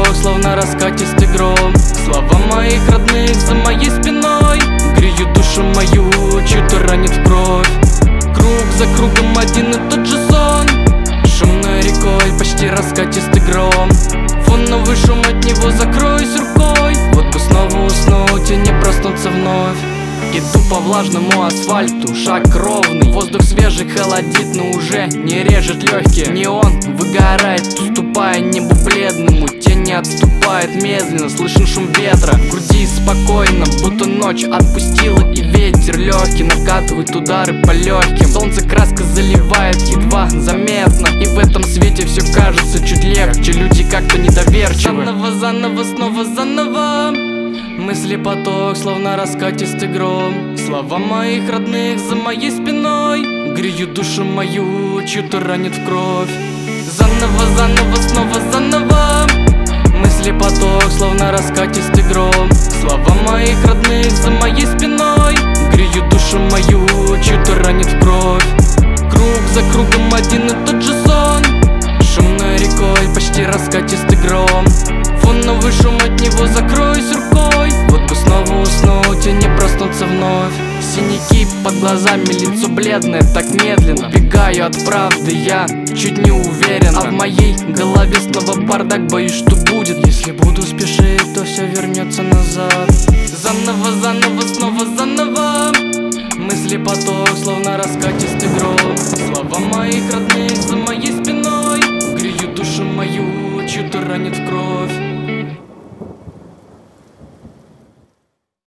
поток, словно раскатистый гром. Слова моих родных за моей спиной греют душу мою, чью-то ранит в кровь. Круг за кругом один и тот же сон, шумной рекой почти раскатистый гром. Фоновый шум, от него закроюсь рукой. Вот бы снова уснуть и не проснуться вновь. Иду по влажному асфальту, шаг ровный. Воздух свежий холодит, но уже не режет легкие. Неон выгорает, уступая небу бледному. Тень не отступает медленно, слышен шум ветра. В груди спокойно, будто ночь отпустила, и ветер легкий накатывает удары по легким. Солнце краска заливает едва заметно, и в этом свете все кажется чуть легче. Люди как-то недоверчивы. Заново, заново, снова заново. Мысли поток, словно раскатистый гром. Слова моих родных за моей спиной греют душу мою, чью-то ранит в кровь. Заново, заново, снова заново. Мысли поток, словно раскатистый гром. Слова моих родных за моей спиной греют душу мою, чью-то ранит в кровь. Круг за кругом один и тот же сон, шумной рекой почти раскатистый гром. Фоновый шум, от него закроюсь рукой. Вот бы снова уснуть и не проснуться вновь. Синяки под глазами, лицо бледное, так медленно. Убегаю от правды, я чуть не уверен. А в моей голове снова бардак, боюсь, что будет. Если буду спешить, то все вернется назад. Заново, заново, снова заново. Мысли поток, словно раскатистый гром. Слова моих родных за моей спиной греют душу мою, чью-то ранит в кровь.